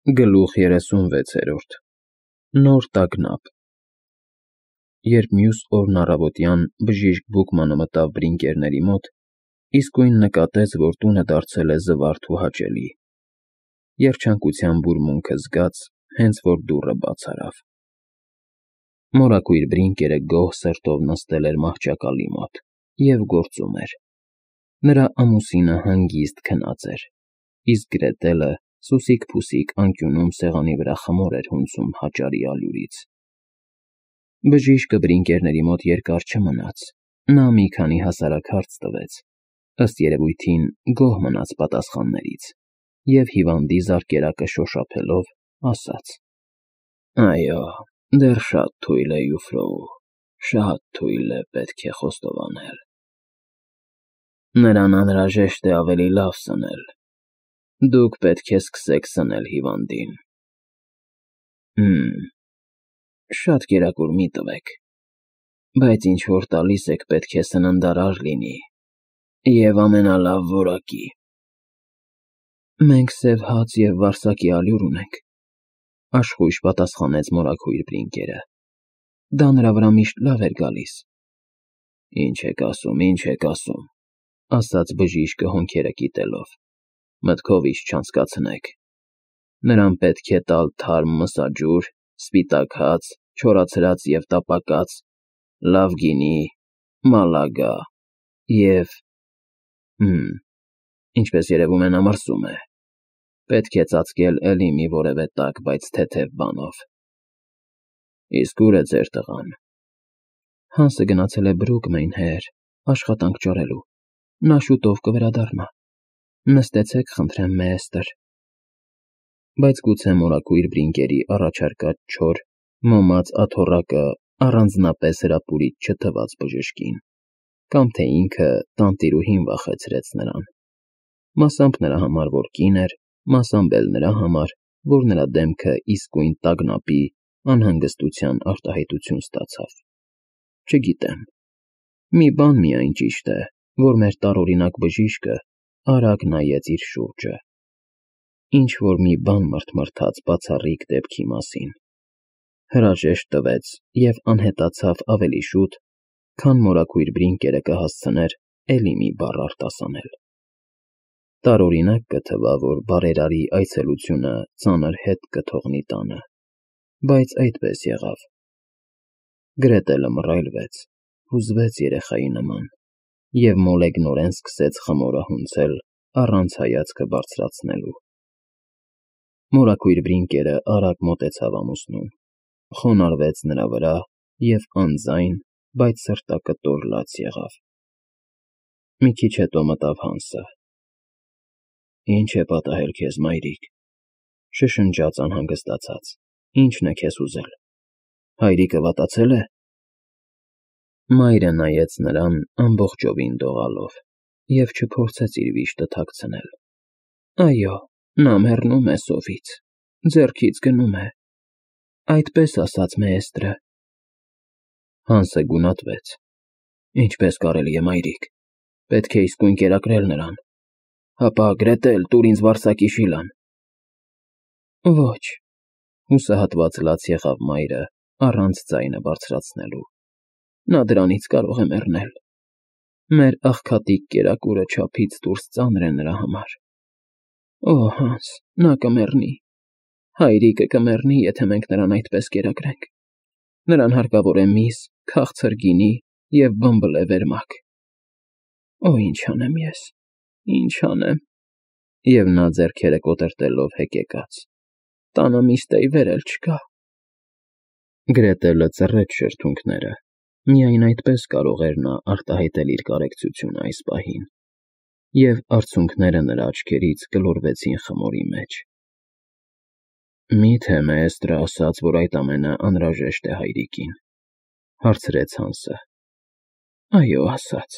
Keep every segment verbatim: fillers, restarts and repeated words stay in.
Գլուխ երեսունվեցերորդ Նոր տագնապ Երբ մյուս օրն առավոտյան բժիշկ Բուկմանը մտավ բրինկերների մոտ, իսկույն նկատեց, որ տունը դարձել է զվարթ ու հաճելի, երջանկության բուրմունքը զգաց, հենց որ դուռը բաց արավ։ Մորակույր բրինկերը գոհ սրտով նստել էր մահճակալի մոտ և գործում էր։ Նրա ամուսինը հանգիստ քնած էր, իսկ Գրետելը սուսիկ֊փուսիկ անկյունում սեղանի վրա խմոր էր հունձում հաճարի ալյուրից։ Բժիշկը բրինկերների մոտ երկար չմնաց, նա մի քանի հասարակ հարց տվեց, ըստ երևույթին գոհ մնաց պատասխաններից և հիվանդի զարկերակը շոշափելով ասաց. «Այո, դեռ շատ թույլ է, Յուֆրոու, շատ թույլ է, պետք է խոստովանել։ Նրան անհրաժեշտ է ավելի լավ սնել։ Դուք պետք է սկսեք սնել հիվանդին։ Հըմ, շատ կերակուր մի տվեք, բայց ինչ֊որ տալիս եք պետք է սննդարար լինի և ամենալավ որակի»։ «Մենք սև հաց և վարսակի ալյուր ունենք», աշխույժ պատասխանեց մորաքույր բրինկերը։ «Դա նրա վրա միշտ լավ էր գալիս»։ «Ինչ եք ասում, ինչ եք ասում», ասաց բժիշկը հոնքերը կիտելով, «մտքովից չանցկացնեք։ Նրան պետք է տալ թարմ մսաջուր, սպիտակ հաց, չորացրած և տապակած, լավ գինի, մալագա և… Հըմ, ինչպես երևում է, նա մրսում է։ Պետք է ծածկել էլի մի որևէ տաք, բայց թեթև բանով։ Իսկ ո՞ւր է ձեր տղան»։ «Հանսը գնացել է Բրուգմեյնհեեր աշխատանք ճարելու, նա շուտով կվերադառնա։ Նստեցեք, խնդրեմ, մեեստր»։ Բայց գուցե մորաքույր բրինկերի առաջարկած չոր, մոմած աթոռակը առանձնապես հրապուրիչ չթվաց բժշկին, կամ թե ինքը տանտիրուհին վախեցրեց նրան, մասամբ նրա համար, որ կին էր, մասամբ էլ նրա համար, որ նրա դեմքը իսկույն տագնապի, անհանգստության արտահայտություն ստացավ։ Չգիտեմ։ Մի բան միայն ճիշտ է, որ մեր տարօրինակ բժիշկը արագ նայեց իր շուրջը։ Ինչ֊որ մի բան մրթմրթաց բացառիկ դեպքի մասին, հրաժեշտ տվեց և անհետացավ ավելի շուտ, քան մորաքույր բրինկերը կհասցներ էլի մի բառ արտասանել։ Տարօրինակ կթվա, որ բարերարի այցելությունը ծանր հետք կթողնի տանը, բայց այդպես եղավ։ Գրետելը մռայլվեց, հուզվեց երեխայի նման և մոլեգնորեն սկսեց խմորը հունձել առանց հայացքը բարձրացնելու։ Մորաքույր բրինկերը արագ մոտեցավ ամուսնուն, խոնարհվեց նրա վրա և անձայն, բայց սրտակտոր լաց եղավ։ Մի քիչ հետո մտավ Հանսը։ «Ի՞նչ է պատահել քեզ, մայրիկ», շշնջաց անհանգստացած, «ի՞նչն է քեզ հուզել։ Հայրիկը վատացե՞լ է»։ Մայրը նայեց նրան ամբողջովին դողալով և չփորձեց իր վիշտը թաքցնել։ «Այո, նա մեռնում է սովից, ձեռքից գնում է, այդպես ասաց մեեստրը»։ Հանսը գունատվեց։ «Ինչպես կարելի է, մայրիկ, պետք է իսկույն կերակրել նրան։ Հապա, Գրետել, տուր ինձ վարսակի շիլան»։ «Ոչ», հուսահատված լաց եղավ մայրը առանց ձայնը բարձրացնելու, «նա դրանից կարող է մեռնել։ Մեր աղքատիկ կերակուրը չափից դուրս ծանր է նրա համար։ Օ, Հանս, նա կմեռնի, հայրիկը կմեռնի, եթե մենք նրան այդպես կերակրենք։ Նրան հարկավոր է միս, քաղցր գինի և բմբլե վերմակ։ Օ, ինչ անեմ ես, ինչ անեմ»։ Եվ նա ձեռքերը կոտրտելով հեկեկաց։ «Տանը միս֊տեյվեր էլ չկա»։ Գրետելը ծռեց շրթունքները, միայն այդպես կարող էր նա արտահայտել իր կարեկցությունը այս պահին, և արցունքները նրա աչքերից գլորվեցին խմորի մեջ։ «Մի՞թե մեեստրը ասաց, որ այդ ամենը անհրաժեշտ է հայրիկին», հարցրեց Հանսը։ «Այո, ասաց»։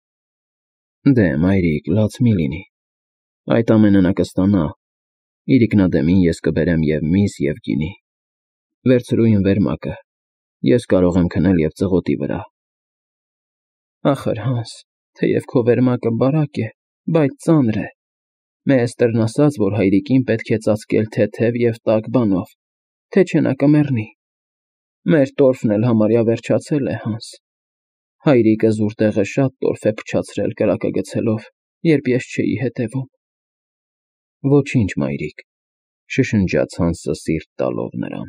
«Դե, մայրիկ, լաց մի լինի, այդ ամենը նա կստանա, իր ինքնադեմին ես կբերեմ և միս, և գինի։ Վերցրու իմ վերմակը, ես կարող եմ քնել և ծղոտի վրա»։ «Ախր, Հանս, թեև քո վերմակը բարակ է, բայց ծանր է, Մեեստերն ասաց, որ հայրիկին պետք է ծածկել թեթև և տաք բանով, թե չէ նա կմեռնի։ Մեր տորֆն էլ համարյա վերջացել է, Հանս։ Հայրիկը զուր տեղը շատ տորֆ է փչացրել կրակը գցելով, երբ ես չէի հետևում։ Ոչինչ, մայրիկ, շշնջաց Հանսը սիրտ տալով նրան։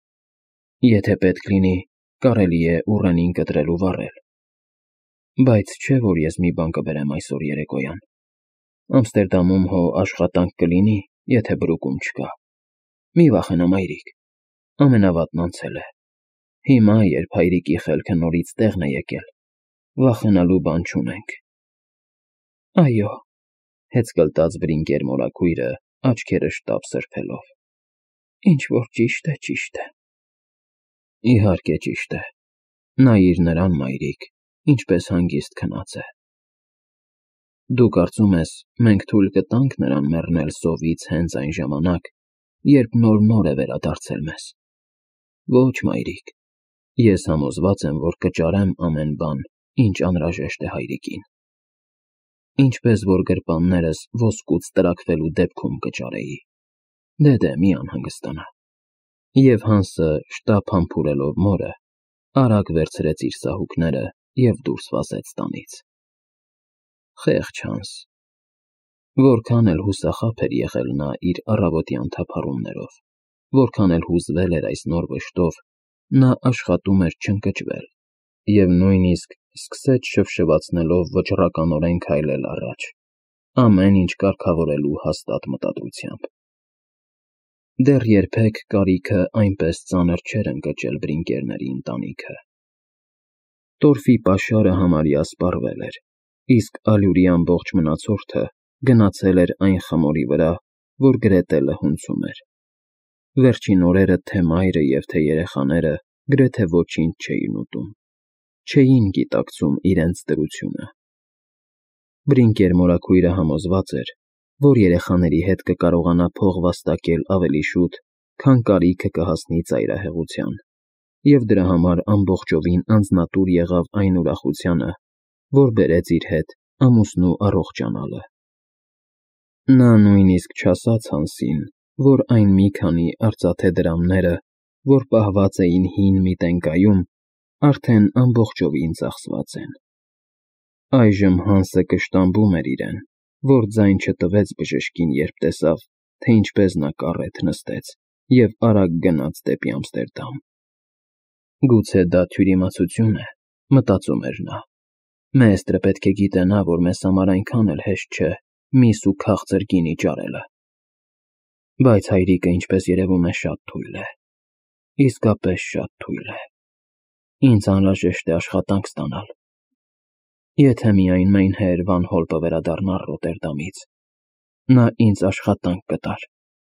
Եթե պետք լինի, կարելի է ուռենին կտրել ու վառել։ Բայց չէ, որ ես մի բան կբերեմ այսօր երեկոյան։ Ամստերդամում հո աշխատանք կլինի, եթե բրուկում չկա։ Մի վախենա, մայրիկ, ամենավատն անցել է։ Հիմա, երբ հայրիկի խելքը նորից տեղն է եկել, վախենալու բան չունենք։ Այո, հեծկլտաց Բրինկեր մորաքույրը, աչքերը շտապ սրբելով։ Ինչ որ ճիշտ է, ճիշտ է։ Իհարկե ճիշտ է։ Նայիր նրան, մայրիկ, ինչպես հանգիստ քնած է։ Դու կարծում ես, մենք թույլ կտանք նրան մեռնել սովից հենց այն ժամանակ, երբ նոր-նոր է վերադարձել մեզ։ Ոչ, մայրիկ, ես համոզված եմ, որ կճարեմ ամեն բան, ինչ անհրաժեշտ է հայրիկին։ Ինչպես որ գրպաններս ոսկուց տրաքվելու դեպքում կճարեի։ Դե դե մի անհանգստանա։ Եվ Հանսը, շտապ համբուրելով մորը, արագ վերցրեց իր սահուկները և դուրս վազեց տանից։ Խեղճ Հանս։ Որքան էլ հուսախաբ էր եղել նա իր առավոտյան թափառումներով, որքան էլ հուզվել էր այս նոր վշտով, նա աշխատում էր չընկճվել և նույնիսկ սկսեց շվշվացնելով վճռականորեն քայլել առաջ, ամեն ինչ կարգավորելու հաստատ մտադրությամբ։ Դեռ երբեք կարիքը այնպես ծանր չէր ընկճել Բրինկերների ընտանիքը։ Տորֆի պաշարը համարյա սպառվել էր, իսկ ալյուրի ամբողջ մնացորդը գնացել էր այն խմորի վրա, որ գրեթե լհունցում էր։ Վերջին օրերը թե մայրը և թե երեխաները գրեթե ոչինչ չէին ուտում, չէին գիտակցում իրենց դրությունը։ Բրինկեր մորաքույրը համոզված էր, որ երեխաների հետ կկարողանա փող վաստակել ավելի շուտ, քան կարիքը կհասնի ծայրահեղության, և դրա համար ամբողջովին անձնատուր եղավ այն ուրախությանը, որ բերեց իր հետ ամուսնու առողջանալը։ Նա նույնիսկ չասաց Հանսին, որ այն մի քանի արծաթե դրամները, որ պահված էին հին մի տենկայում, արդեն ամբողջովին ծախսված են։ Այժմ Հանսը կշտամբում էր իրեն, որ ձայն չտվեց բժշկին, երբ տեսավ, թե ինչպես նա կառետ նստեց և արագ գնաց դեպի Ամստերդամ։ Գուցե դա թյուրիմացություն է, մտածում էր նա։ Մեեստրը պետք է գիտենա, որ մեզ համար այնքան էլ հեշտ չէ միս ու քաղցր գինի ճարելը։ Բայց հայրիկը, ինչպես երևում է, շատ թույլ է։ Իսկապես շատ թույլ է։ Ինձ անհրաժեշտ է աշխատանք ստանալ։ Եթե միայն Մայնհեր Վան Հոլպը վերադառնար Ռոտերդամից, նա ինձ աշխատանք կտար։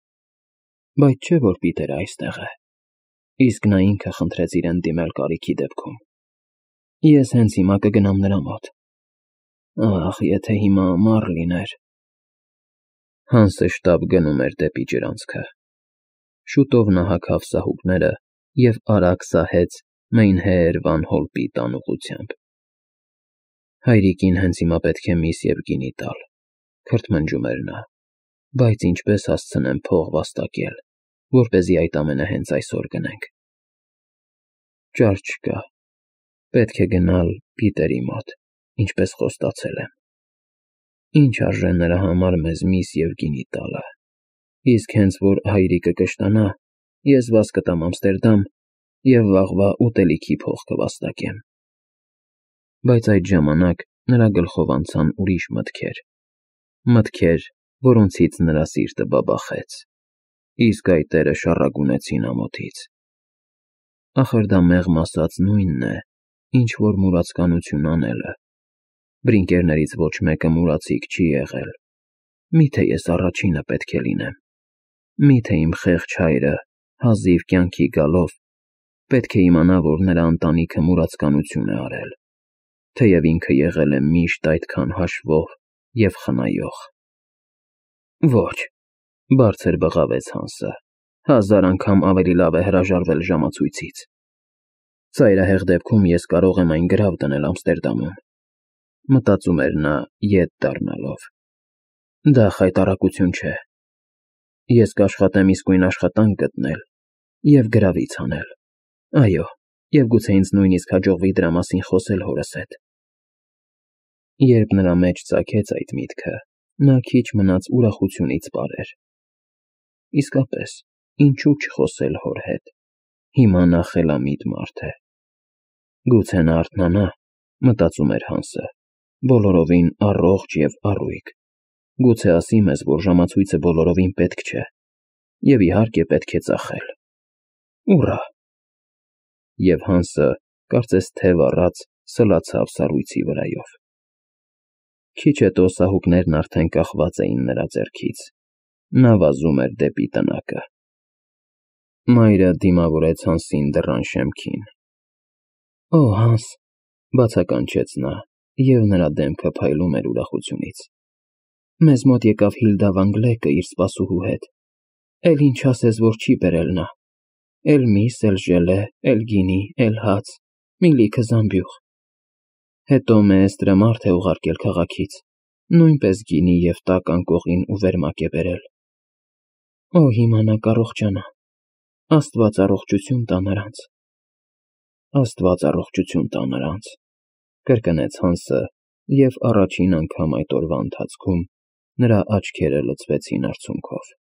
Բայց չէ՞ որ Պիտերը այստեղ է, իսկ նա ինքը խնդրեց իրեն դիմել կարիքի դեպքում։ Ես հենց հիմա կգնամ նրա մոտ։ Ախ, եթե հիմա ամառ լիներ։ Հանսը շտապ գնում էր դեպի ջրանցքը։ Շուտով նա հագավ սահուկները և արագ սահեց Մայնհեր Վան Հոլպի տան ուղղությամբ։ Հայրիկին հենց հիմա պետք է միս և գինի տալ, քրթմնջում էր նա, բայց ինչպես հասցնեմ փող վաստակել, որպեսզի այդ ամենը հենց այսօր գնենք։ Ճար չկա, պետք է գնալ Պիտերի մոտ, ինչպես խոստացել եմ։ Ինչ արժե նրա համար մեզ միս և գինի տալը, իսկ հենց որ հայրիկը կշտանա, ես վազ կտամ Ամստերդամ և վաղվա ուտելիքի փող կվաստակեմ։ Բայց այդ ժամանակ նրա գլխով անցան ուրիշ մտքեր, մտքեր, որոնցից նրա սիրտը բաբախեց, իսկ այտերը շառագունեցին ամոթից։ Ախր դա մեղմ ասած նույնն է, ինչ որ մուրացկանություն անելը։ Բրինկերներից ոչ մեկը մուրացիկ չի եղել։ Միթե ես առաջինը պետք է լինեմ։ Միթե իմ խեղճ հայրը, հազիվ կյանքի գալով, պետք է իմանա, որ նրա ընտանիքը մուրացկանություն է արել, թեև ինքը եղել է միշտ այդքան հաշվող և խնայող։ Ոչ, բարձր բղավեց Հանսը, հազար անգամ ավելի լավ է հրաժարվել ժամացույցից։ Ծայրահեղ դեպքում ես կարող եմ այն գրավ դնել Ամստերդամում, մտածում էր նա ետ դառնալով։ Դա խայտառակություն չէ։ Ես կաշխատեմ իսկույն աշխատանք գտնել և գրավիչ անել, այո, և գուցե ինձ նույնիսկ հաջողվի դրա մասին խոսել հորս հետ։ Երբ նրա մեջ ծագեց այդ միտքը, նա քիչ մնաց ուրախությունից պարեր։ Իսկապես, ինչու չխոսել հոր հետ, հիմա նա խելամիտ մարդ է։ Գուցե նա արթնանա, մտածում էր Հանսը, բոլորովին առողջ և առույգ, գուցե ասի մեզ, որ ժամացույցը բոլորովին պետք չէ, և իհարկե պետք է ծախել։ Ուռա։ Եվ Հանսը, կարծես թև առած, սլացավ սառույցի վրայով։ Քիչ հետո սահուկներն արդեն կախված էին նրա ձեռքից, նա վազում էր դեպի տնակը։ Մայրը դիմավորեց Հանսին դռան շեմքին։ Օ, Հանս, բացականչեց նա, և նրա դեմքը փայլում էր ուրախությունից։ Մեզ մոտ եկավ Հիլդա վան Գլեկը իր սպասուհու հետ, էլ ինչ ասես, որ չի բերել նա, էլ միս, էլ ժելե, էլ գինի, էլ հաց, մի լիքը զամբյուղ։ Հետո Մեեստրը մարդ է ուղարկել քաղաքից, նույնպես գինի և տաք անկողին ու վերմակ է բերել։ Օ, հիմա նա կառողջանա, Աստված առողջություն տա նրանց։ Աստված առողջություն տա նրանց, կրկնեց Հանսը, և առաջին անգամ այդ օրվա ընթացքում նրա աչքերը լցվեցին արցունքով։